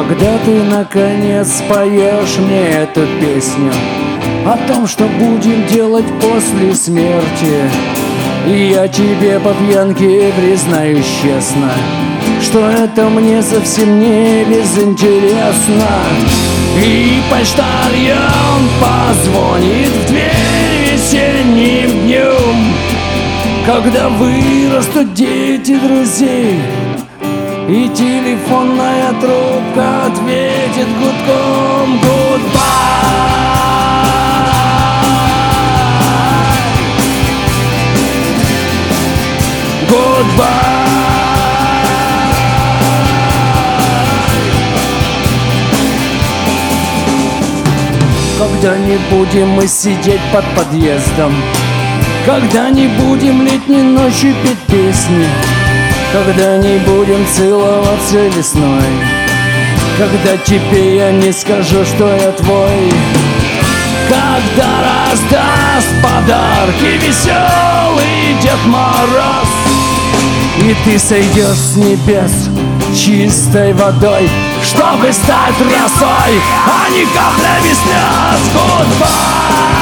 Когда ты наконец споешь мне эту песню о том, что будем делать после смерти, и я тебе по пьянке признаюсь честно, что это мне совсем не безинтересно. И почтальон позвонит в дверь весенним днем, когда вырастут дети друзей, и телефонная трубка ответит гудком goodbye. Goodbye. Когда не будем мы сидеть под подъездом, когда не будем летней ночью петь песни, когда не будем целоваться весной, когда тебе я не скажу, что я твой, когда раздаст подарки веселый Дед Мороз, и ты сойдешь с небес чистой водой, чтобы стать росой, а не каплями слез. Goodbye.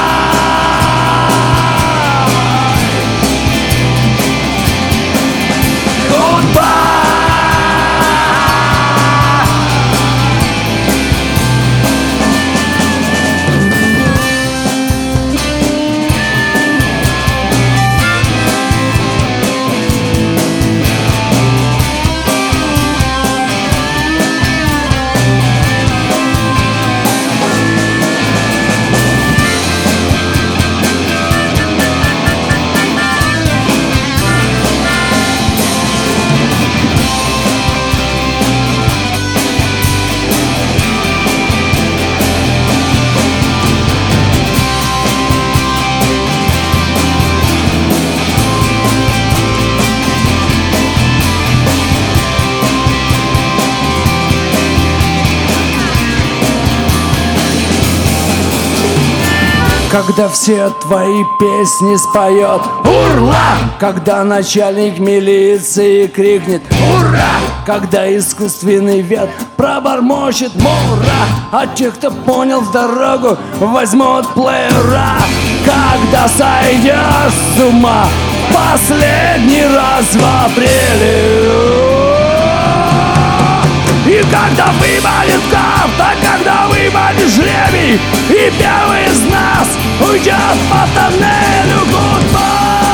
Когда все твои песни споет «Ура!», когда начальник милиции крикнет «Ура!», когда искусственный ветер пробормочет «Мура!», а те, кто понял в дорогу, возьмут плеера. Когда сойдешь с ума последний раз в апреле, и когда выпадет карта, когда выпадет жребий, и первый из нас уйдет по тоннелю. Goodbye.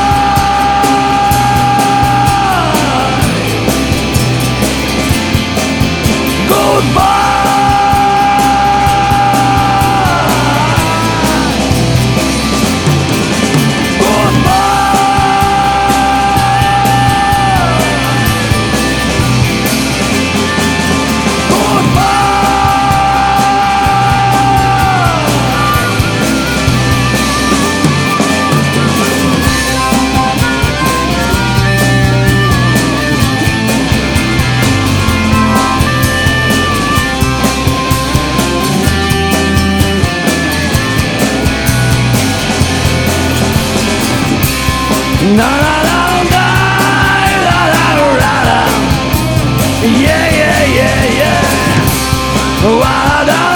Goodbye. Na na na na la la la la, yeah yeah yeah yeah.